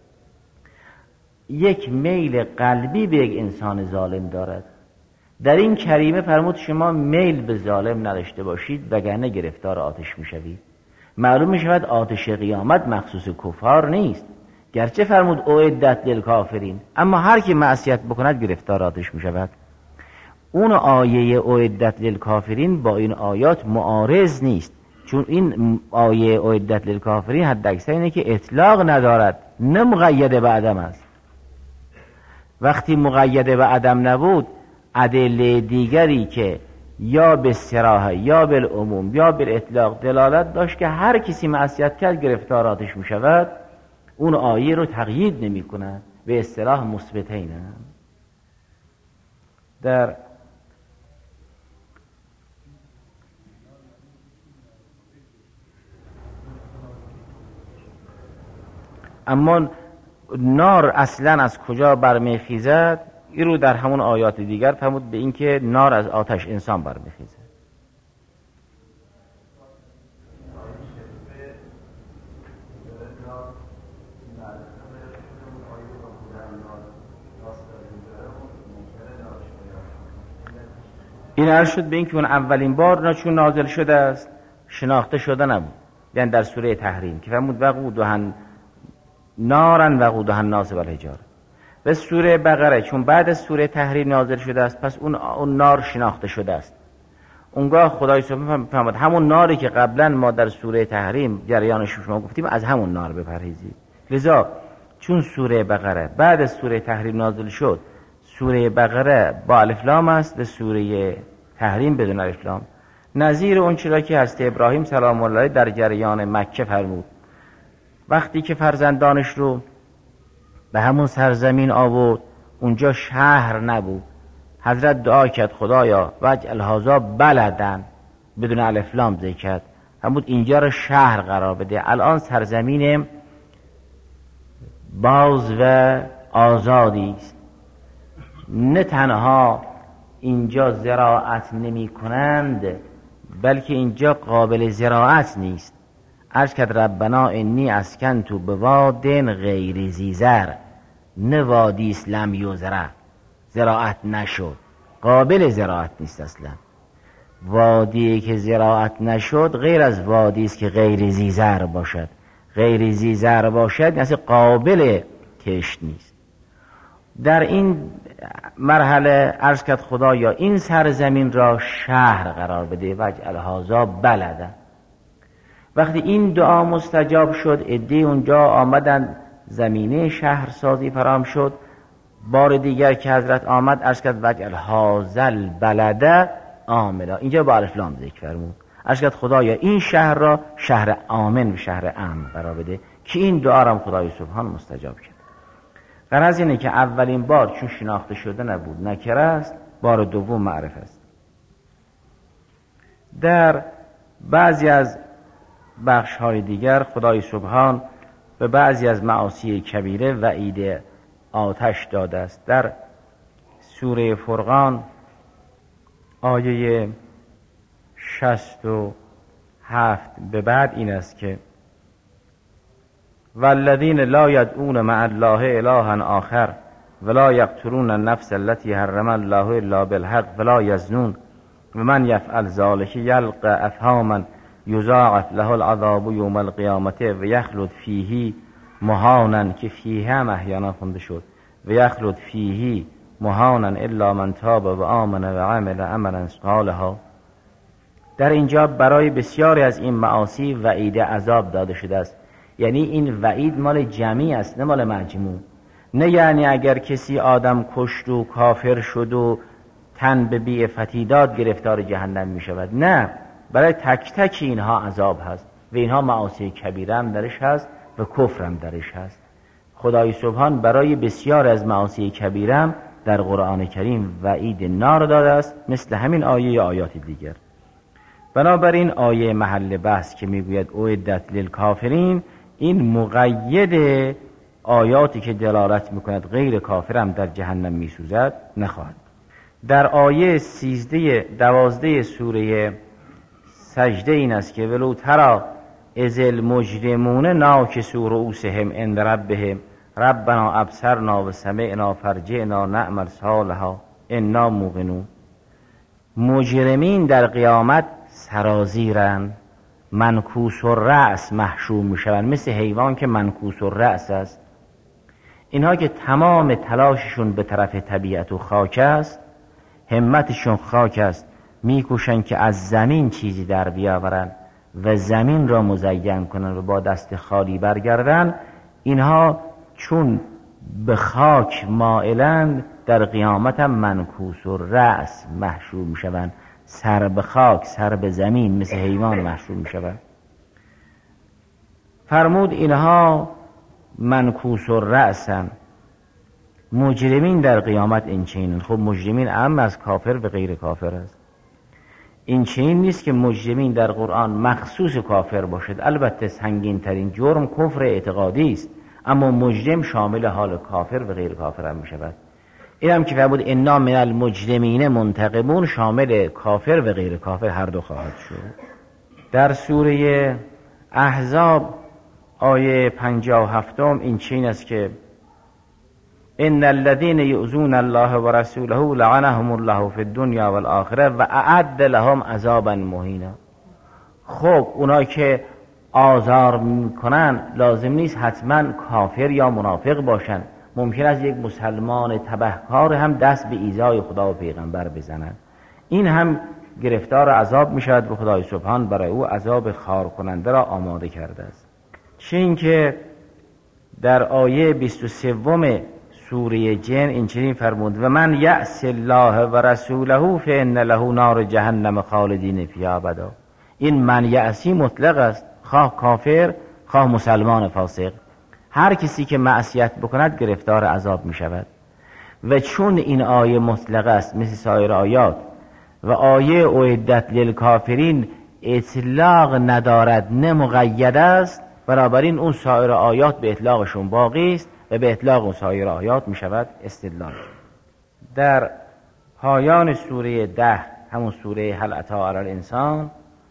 یک میل قلبی به یک انسان ظالم دارد، در این کریمه فرمود شما میل به ظالم نداشته باشید وگرنه گرفتار آتش میشوید. معلوم میشود آتش قیامت مخصوص کفار نیست، گرچه فرمود اعدت للکافرین، اما هر کی معصیت بکند گرفتار آتش میشود. اون آیه اعدت للکافرین با این آیات معارض نیست، چون این آیه اعدت للکافرین حد اکثر اینه که اطلاق ندارد، نه مقید به عدم است. وقتی مقید به عدم نبود، ادله دیگری که یا به صراحه یا به العموم یا به اطلاق دلالت داشت که هر کسی معصیت کرد گرفتار آتش می شود، اون آیه رو تقیید نمی کند، به اصطلاح مثبتین. در اما نار اصلا از کجا برمیخیزد، این رو در همون آیات دیگر فرمود به این که نار از آتش انسان برمیخیزد. این عرض شد به این که اون اولین بار چون نازل شده است شناخته شده نبود، یعنی در سوره تحریم که فرمود وقودهن نارن وقودهن الناس والحجاره. و سوره بقره چون بعد از سوره تحریم نازل شده است، پس اون, اون نار شناخته شده است. اونگاه خدای سبحانه فرمود همون ناری که قبلا ما در سوره تحریم جریانش شما گفتیم از همون نار بپرهیزید. لذا چون سوره بقره بعد از سوره تحریم نازل شد، سوره بقره با الف لام است و سوره تحریم بدون الف لام، نظیر اون چرا که حضرت ابراهیم سلام الله علیه در جریان مکه فرمود وقتی که فرزندانش رو به همون سرزمین آورد، اونجا شهر نبود، حضرت دعا کرد خدایا وجعل هذا بلدن، بدون الف لام ذکر کرد، همون اینجا رو شهر قرار بده. الان سرزمین باز و آزادی است، نه تنها اینجا زراعت نمی کنند بلکه اینجا قابل زراعت نیست. عرض کرد ربنا انی اسکنت بواد غیر ذی زرع، نه وادی است لم یزرع، زراعت نشد، قابل زراعت نیست اصلا. وادی که زراعت نشد غیر از وادی است که غیر ذی زرع باشد، غیر ذی زرع باشد یعنی قابل کشت نیست. در این مرحله عرض کرد خدایا این سرزمین را شهر قرار بده وجعل هذا بلدن. وقتی این دعا مستجاب شد، عده اونجا آمدن، زمینه شهرسازی فراهم شد. بار دیگر که حضرت آمد عرض کرد وجعل هذا البلد آمنا، اینجا با الف لام ذکر فرمود. عرض کرد خدایا این شهر را شهر آمن و شهر امن قرار بده، که این دعا را خدای سبحان مستجاب کرد. غرض اینه که اولین بار چون شناخته شده نبود نکره است، بار دوم معرفه است. در بعضی از بخش های دیگر خدای سبحان به بعضی از معاصی کبیره وعید آتش داده است. در سوره فرقان آیه شصت و هفت به بعد این است که والذین لا یدعون مع الله الها آخر ولا یقتلون النفس التي حرم الله الا بالحق ولا یزنون و من یفعل ذلک یلقى اثاما یضاعف له العذاب یوم القیامت و یخلد فیه مهانا، که فیه هم احیانا خونده شد و یخلد فیه مهانا الا من تاب و آمن و عمل عملا صالحا. در اینجا برای بسیاری از این معاصی وعید عذاب داده شده است، یعنی این وعید مال جمعی است نه مال مجموع. نه یعنی اگر کسی آدم کشت و کافر شد و تن به بیعفتی داد گرفتار جهنم می شود. نه، برای تک تک اینها عذاب هست و اینها معاصی کبیره هم درش هست و کفر هم درش هست. خدای سبحان برای بسیار از معاصی کبیره هم در قرآن کریم وعید نار داده است، مثل همین آیه یا آیات دیگر. بنابراین آیه محل بحث که میگوید اعدت للکافرین، این مقید آیاتی که دلالت میکند غیر کافر هم در جهنم میسوزد نخواهد. در آیه سیزده دوازده سوره سجده این است که ولو تری اذ المجرمون ناکسوا رؤوسهم عند ربهم ربنا ابصرنا و سمعنا فرجعنا نعمل صالحا انا موقنون. مجرمین در قیامت سرازیرن، منکوس الرأس محشور میشوند، مثل حیوان که منکوس الرأس است. اینها که تمام تلاششون به طرف طبیعت و خاک است، همتشون خاک است، میکوشن که از زمین چیزی در بیاورن و زمین را مزین کنن و با دست خالی برگردن. اینها چون به خاک مائلند در قیامت هم منکوس و رأس محشور میشوند، سر به خاک سر به زمین مثل حیوان محشور میشوند. فرمود اینها منکوس و رأسن. مجرمین در قیامت این چنین. خب مجرمین اعم از کافر و غیر کافر است. این چنین نیست که مجرمین در قرآن مخصوص کافر باشد. البته سنگین ترین جرم کفر اعتقادی است، اما مجرم شامل حال کافر و غیر کافر هم می شود. این هم که فرمود انا من المجرمین منتقمون، شامل کافر و غیر کافر هر دو خواهد شد. در سوره احزاب آیه پنجاه و هفتم این چنین است که ان الذين يؤذون الله ورسوله لعنهم الله في الدنيا والآخره و اعد لهم عذابا مهینا. خب اونایی که آزار میکنن لازم نیست حتما کافر یا منافق باشن، ممکن است یک مسلمان تبهکار هم دست به ایذای خدا و پیغمبر بزنن. این هم گرفتار عذاب میشود و خدای سبحان برای او عذاب خار کننده را آماده کرده است. چه این که در آیه بیست و سه سوره جن این چنین فرمود و من یعص الله و رسوله فان له نار جهنم خالدین فیها ابدا. این من یعصی مطلق است، خواه کافر خواه مسلمان فاسق. هر کسی که معصیت بکند گرفتار عذاب می شود. و چون این آیه مطلق است مثل سایر آیات و آیه اعدت للکافرین اطلاق ندارد نه مقید است، بنابراین اون سایر آیات به اطلاقشون باقی است و به اطلاق اون سایر آیات می شود استدلال. در پایان سوره ده، همون سوره هل اتی علی الانسان،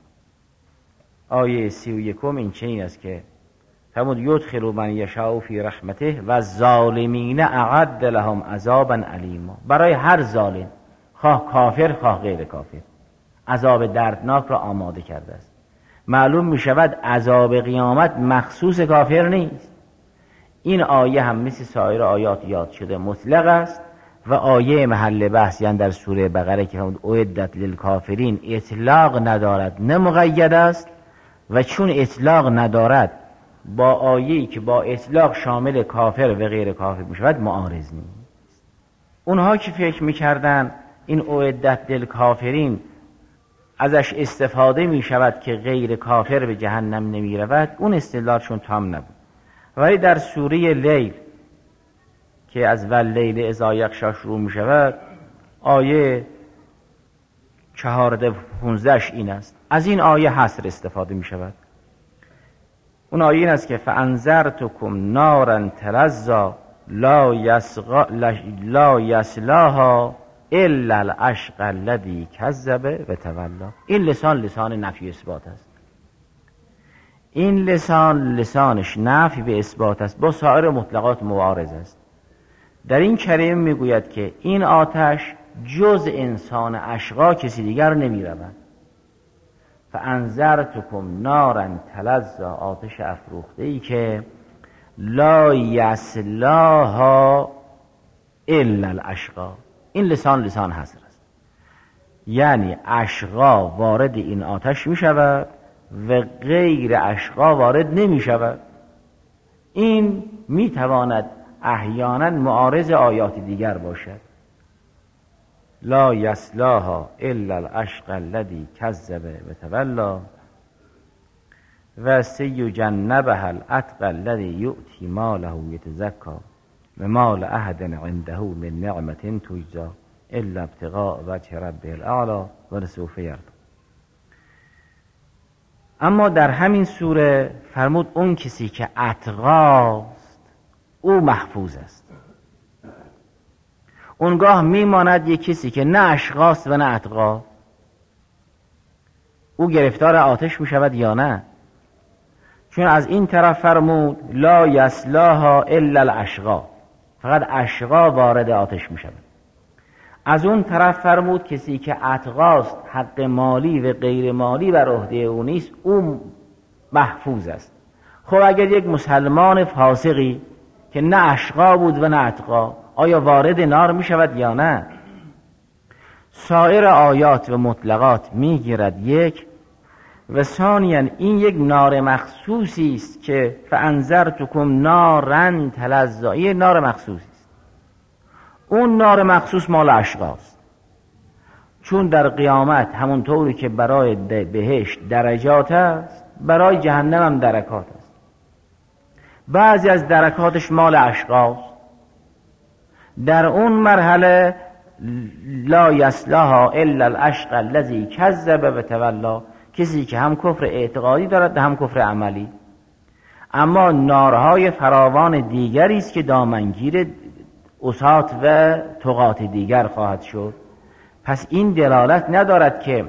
آیه سی و یکم این چنین است که فرمود یدخل من یشاء فی رحمته و الظالمین اعد لهم عذابا علیما. برای هر ظالم، خواه کافر خواه غیر کافر، عذاب دردناک را آماده کرده است. معلوم می شود عذاب قیامت مخصوص کافر نیست. این آیه هم مثل سایر آیات یاد شده مطلق است و آیه محل بحث یعنی در سوره بقره که فرمود اعدت للکافرین اطلاق ندارد نه مقید است، و چون اطلاق ندارد با آیه‌ای که با اطلاق شامل کافر و غیر کافر می شود معارض نیست. اونها که فکر میکردن این اعدت للکافرین ازش استفاده می شود که غیر کافر به جهنم نمی رود، اون استدلالشون تام نبود. ولی در سوره لیل که از واللیل اذا یغشی شروع می شود، آیه چهارده پونزدهش این است. از این آیه حصر استفاده می شود. اون آیه این است که فانذرتکم نارا تلظی لا یسغا لا یصلاها الا الاشقى الذی کذب و تولی. این لسان لسان نفی اثبات است. این لسان لسانش نفی به اثبات است، با سایر مطلقات معارض است. در این کلمه میگوید که این آتش جز انسان اشقا کسی دیگر نمی رود. فانذرتکم نارا تلظی، آتش افروخته ای که لا یصلاها الا الاشقى. این لسان لسان حصر است، یعنی اشقا وارد این آتش می شود و غیر اشقا وارد نمی شود. این می تواند احیانا معارض آیات دیگر باشد. لا یصلاها الا الاشقى الذی کذب و تولی و سیجنبها الاتقى الذی یؤتی ماله یتزکی و مال احد عنده من نعمة تجزا الا ابتغاء وجه ربه الاعلی ولسوف یرضی. اما در همین سوره فرمود اون کسی که اتقاست او محفوظ است. اونگاه میماند یک کسی که نه اشقاست و نه اتقا، او گرفتار آتش میشود یا نه؟ چون از این طرف فرمود لا یصلاها الا الاشقا، فقط اشقا وارد آتش میشود. از اون طرف فرمود کسی که اتقاست، حق مالی و غیر مالی بر عهده او نیست، او محفوظ است. خب اگر یک مسلمان فاسقی که نه اشقا بود و نه اتقا، آیا وارد نار می شود یا نه؟ سایر آیات و مطلقات می گیرد یک، و ثانیاً این یک نار مخصوصی است که فانذرتکم نارا تلظی، این نار مخصوصی است. اون نار مخصوص مال اشقاست، چون در قیامت همون طوری که برای بهشت درجات است، برای جهنم هم درکات است. بعضی از درکاتش مال اشقاست. در اون مرحله لا یصلاها الا الاشقى الذی کذب و تولی، کسی که هم کفر اعتقادی دارد هم کفر عملی. اما نارهای فراوان دیگری است که دامنگیر عصات و طغات دیگر خواهد شد. پس این دلالت ندارد که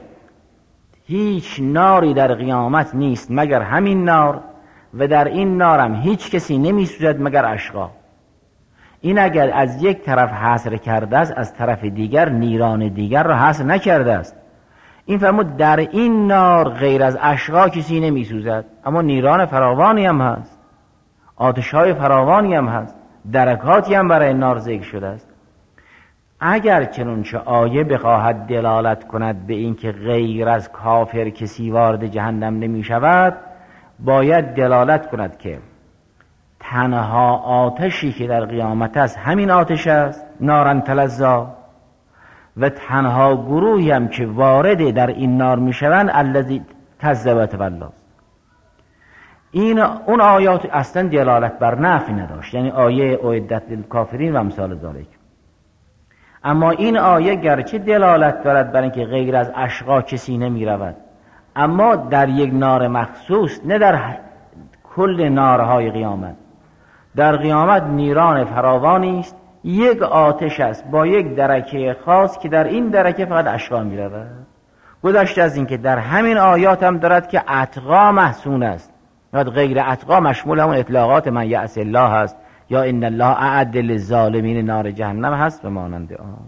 هیچ ناری در قیامت نیست مگر همین نار، و در این نارم هیچ کسی نمی سوزد مگر اشقا. این اگر از یک طرف حصر کرده است، از طرف دیگر نیران دیگر را حصر نکرده است. این فرمود در این نار غیر از اشقا کسی نمی سوزد، اما نیران فراوانی هم هست، آتش‌های فراوانی هم هست، درکاتی هم برای نار ذکر شده است. اگر چنانچه آیه بخواهد دلالت کند به این که غیر از کافر کسی وارد جهنم نمی شود، باید دلالت کند که تنها آتشی که در قیامت است همین آتش است، نارن تلظا، و تنها گروهی هم که وارد در این نار می شوند الذی کذب و تولی. این اون آیات اصلا دلالت بر نفی نداشت، یعنی آیه اعدت للکافرین و امثال ذالک. اما این آیه گرچه دلالت دارد بر اینکه غیر از اشقا کسی نمی رود، اما در یک نار مخصوص، نه در کل نارهای قیامت. در قیامت نیران فراوانی است، یک آتش است با یک درکه خاص که در این درکه فقط اشقا می رود. گذشته از این که در همین آیات هم دارد که اتقا محسون است، غیر اتقا مشمول همون اطلاقات من یعص الله هست، یا ان الله اعد للظالمین نار جهنم هست و مانند آن.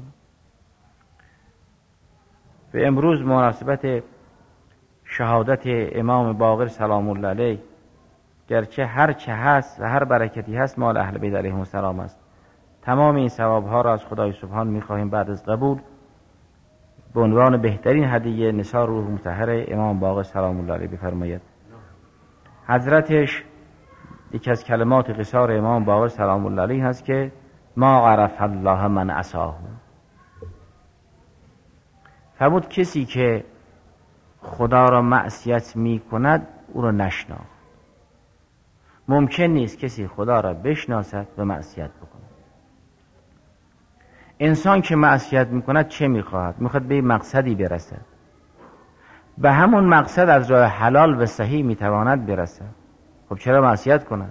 به امروز مناسبت شهادت امام باقر سلام الله علیه، گرچه هر چه هست و هر برکتی هست مال اهل بیت علیهم السلام است، تمام این ثوابها را از خدای سبحان می‌خواهیم بعد از قبول به عنوان بهترین هدیه نثار روح مطهر امام باقر سلام الله علیه بفرماید. حضرتش یکی از کلمات قصار امام باقر سلام الله علیه هست که ما عرف الله من عصاه. فرمود کسی که خدا را معصیت می کند او را نشناخت. ممکن نیست کسی خدا را بشناسد و معصیت بکند. انسان که معصیت می کند چه می خواهد؟ می خواهد به مقصدی برسد، به همون مقصد از راه حلال و صحیح می تواند برسد. خب چرا معصیت کند؟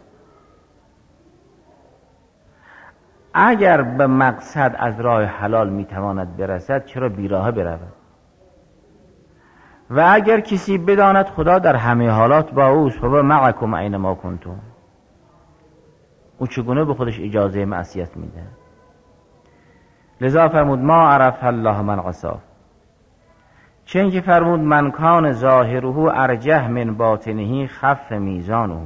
اگر به مقصد از راه حلال می تواند برسد چرا بیراه برود؟ و اگر کسی بداند خدا در همه حالات با اوست، فهو معکم اینما کنتم، او چگونه به خودش اجازه معصیت میده؟ لذا فرمود ما عرف الله من عصاه. چون که فرمود من کان ظاهره ارجح من باطنه خف میزانه،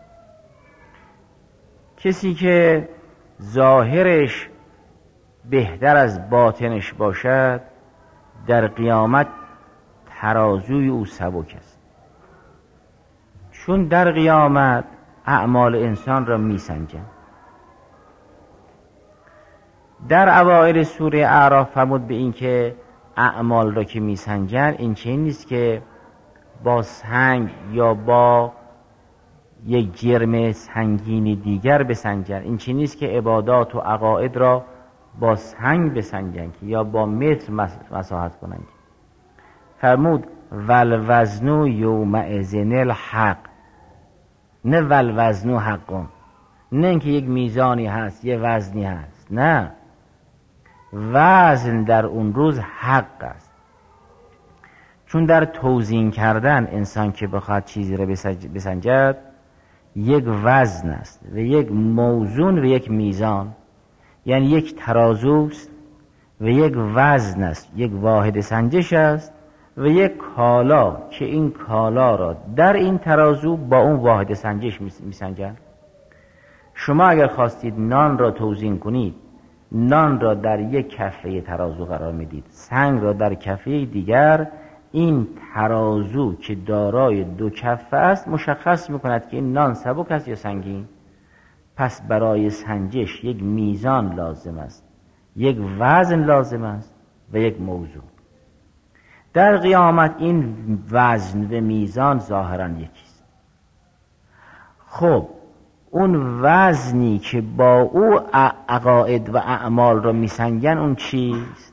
کسی که ظاهرش بهتر از باطنش باشد در قیامت ترازوی او سبک است، چون در قیامت اعمال انسان را میسنجند. در اوائل سوره اعراف فرمود به این که اعمال را که میسنجن این چنین نیست که با سنگ یا با یک جرم سنگینی دیگر بسنجن. این چنین نیست که عبادات و عقاید را با سنگ بسنجن که یا با متر مساحت کنن. فرمود والوزن یومئذ الحق، نه والوزن حقون، نه اینکه یک میزانی هست یه وزنی هست، نه، وزن در اون روز حق است. چون در توزین کردن انسان که بخواد چیزی را بسنجد یک وزن است و یک موزون و یک میزان، یعنی یک ترازوست و یک وزن است، یک واحد سنجش است و یک کالا که این کالا را در این ترازو با اون واحد سنجش میسنجند. شما اگر خواستید نان را توزین کنید، نان را در یک کفه ترازو قرار میدید، سنگ را در کفه دیگر. این ترازو که دارای دو کفه است مشخص میکند که این نان سبک است یا سنگین. پس برای سنجش یک میزان لازم است، یک وزن لازم است و یک موضوع. در قیامت این وزن و میزان ظاهراً یکیست. خب اون وزنی که با او عقاید و اعمال را میسنجن اون چیست؟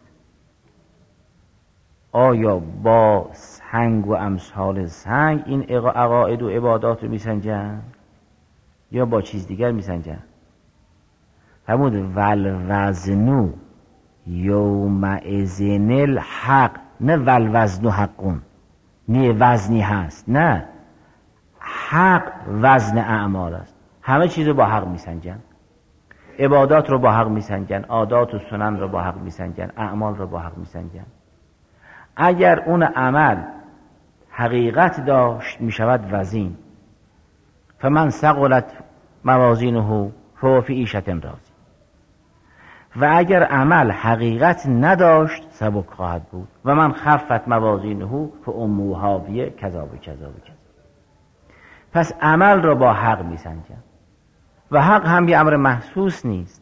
آیا با سنگ و امثال سنگ این عقاید و عبادات رو میسنجن یا با چیز دیگر میسنجن؟ فرمود والوزن یومئذ الحق، نه والوزن حقون، نه وزنی هست، نه، حق وزن اعمال است. همه چیز رو با حق میسنجن، عبادات رو با حق میسنجن، عادات و سنن رو با حق میسنجن، اعمال رو با حق میسنجن. اگر اون عمل حقیقت داشت میشود وزین، فمن ثقلت موازینه فهو فی عیشة راضیة. و اگر عمل حقیقت نداشت سبک خواهد بود. و من خفت موازینه فامه هاویه کذا و کذا و کذا. پس عمل را با حق میسنجن و حق هم یه امر محسوس نیست،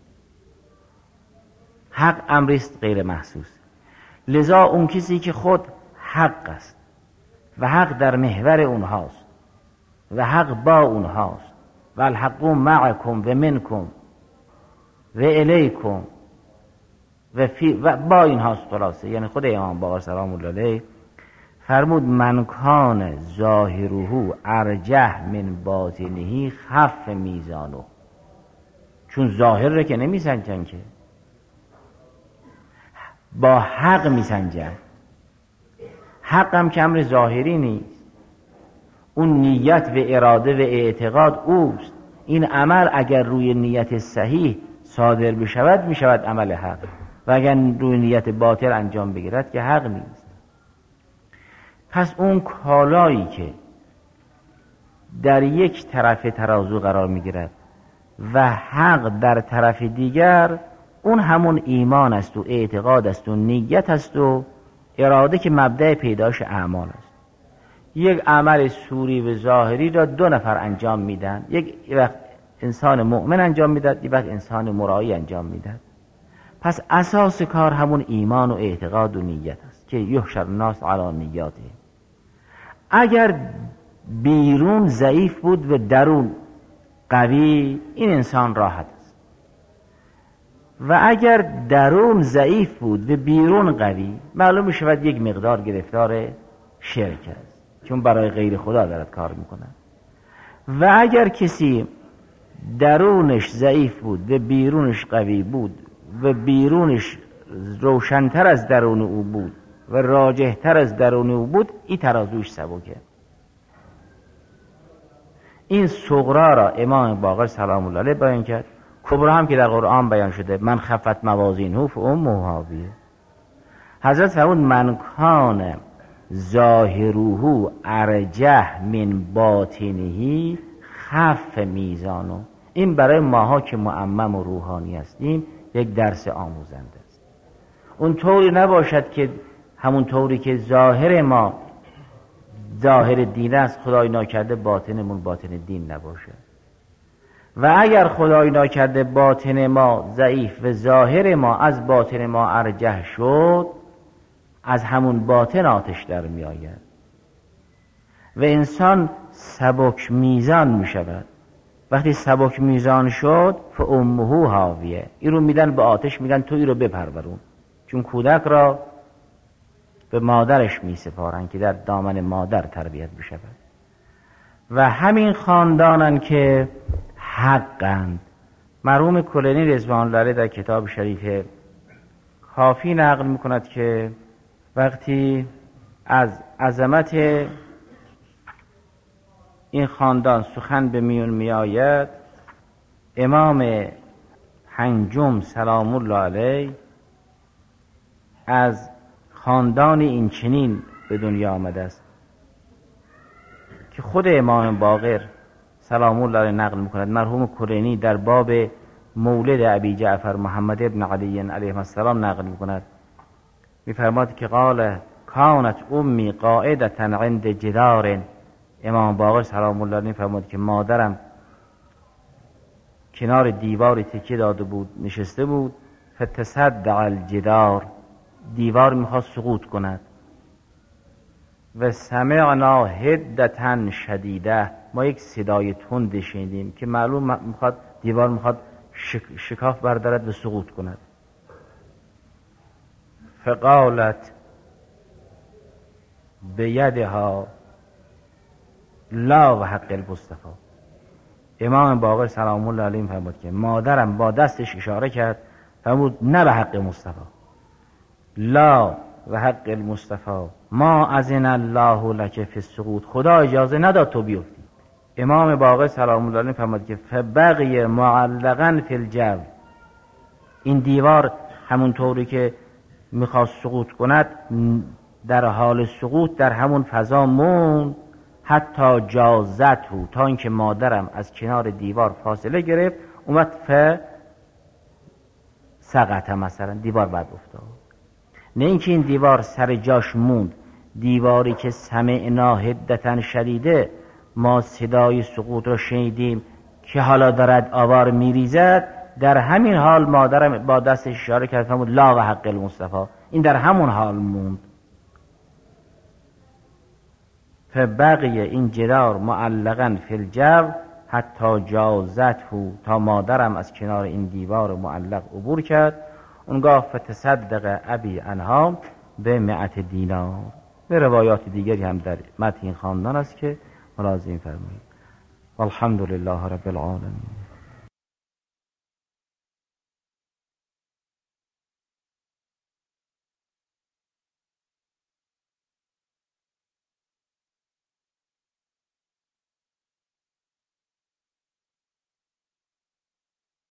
حق امریست غیر محسوس. لذا اون کسی که خود حق است و حق در محور اونهاست و حق با اونهاست و الحق معکم و منکم و الیکم و, فی و با اینهاست خلاصه، یعنی خود امام باقر سلام الله علیه فرمود من کان ظاهره ارجح من باطنه خف میزانه. چون ظاهر رو که نمیسنجن که، با حق میسنجن. حق هم که امر ظاهری نیست، اون نیت و اراده و اعتقاد اوست. این عمل اگر روی نیت صحیح صادر بشود میشود عمل حق، و اگر روی نیت باطل انجام بگیرد که حق نیست. پس اون کالایی که در یک طرف ترازو قرار میگیرد و حق در طرف دیگر، اون همون ایمان است و اعتقاد است و نیت است و اراده که مبدأ پیداش اعمال است. یک عمل سوری و ظاهری را دو نفر انجام میدن، یک وقت انسان مؤمن انجام میداد، یک وقت انسان مرایی انجام میداد. پس اساس کار همون ایمان و اعتقاد و نیت است که یحشر الناس علی نیاته. اگر بیرون ضعیف بود و درون قوی، این انسان راحت است. و اگر درون ضعیف بود و بیرون قوی، معلوم می شود یک مقدار گرفتار شرک است، چون برای غیر خدا دارد کار میکنه. و اگر کسی درونش ضعیف بود و بیرونش قوی بود و بیرونش روشنتر از درون او بود و راجحتر از درون او بود، این ترازوش سبکه. این صغرا را امام باقر سلام الله علیه بیان کرد، کبرا هم که در قرآن بیان شده من خفت موازینه فامه هاویه. حضرت فرمود من کان ظاهره ارجح من باطنه خف میزانه. این برای ماها که معمم و روحانی هستیم یک درس آموزنده است. اون طوری نباشد که همون طوری که ظاهر ما ظاهر دین است، خدای ناکرده باطنمون باطن دین نباشه. و اگر خدای ناکرده باطن ما ضعیف و ظاهر ما از باطن ما ارجح شد، از همون باطن آتش در می آید و انسان سبک میزان می شود. وقتی سبک میزان شد فامه هاویه، این رو میدن به آتش، میگن تو این رو بپرورون، چون کودک را به مادرش می سپارن که در دامن مادر تربیت بشود. و همین خاندانن که حقند. مرحوم کلینی رضوان الله علیه در کتاب شریف کافی نقل میکند که وقتی از عظمت این خاندان سخن به میون می آید، امام پنجم سلام الله علیه از خاندان این چنین به دنیا آمده است که خود امام باقر سلام الله علیه نقل میکند. مرحوم کلینی در باب مولد ابی جعفر محمد ابن علی علیه السلام نقل میکند، میفرماد که قال کانت امی قاعدتا عند جدار. امام باقر سلام الله علیه میفرماد که مادرم کنار دیواری تکیه داده بود، نشسته بود، فتصدع الجدار، دیوار میخواست سقوط کند، و سمعنا هدتا شدیده، ما یک صدای تند شنیدیم که معلوم میخواد دیوار میخواد شک... شکاف بردارد و سقوط کند. فقالت بیدها لا و حق المصطفى. امام باقر سلام الله علیه فرمود که مادرم با دستش اشاره کرد، فرمود نه به حق مصطفی، لا و حق المصطفى ما اذن الله لک فی السقوط، خدا اجازه نداد تو بیفتی. امام باقر سلام الله علیه فرمود که فبقی معلقا فی الجو، این دیوار همون طوری که میخواست سقوط کند در حال سقوط در همون فضا موند، حتی جازته، تا اینکه مادرم از کنار دیوار فاصله گرفت، اومد ف سقط، مثلا دیوار بعد افتاد. نه اینکه این دیوار سر جاش موند، دیواری که سمعنا هدتا شدیده، ما صدای سقوط رو شنیدیم که حالا دارد آوار میریزد، در همین حال مادرم با دستش اشاره کرد فرمود لا و حق المصطفى، این در همون حال موند. فبقی این جدار معلقا فی الجو حتی جازته، تا مادرم از کنار این دیوار معلق عبور کرد. اونگاه فتصدق ابی عنها به مئت دینار. به روایات دیگری هم در متن این خاندان است که ملاحظه فرمایید. والحمد لله رب العالمین.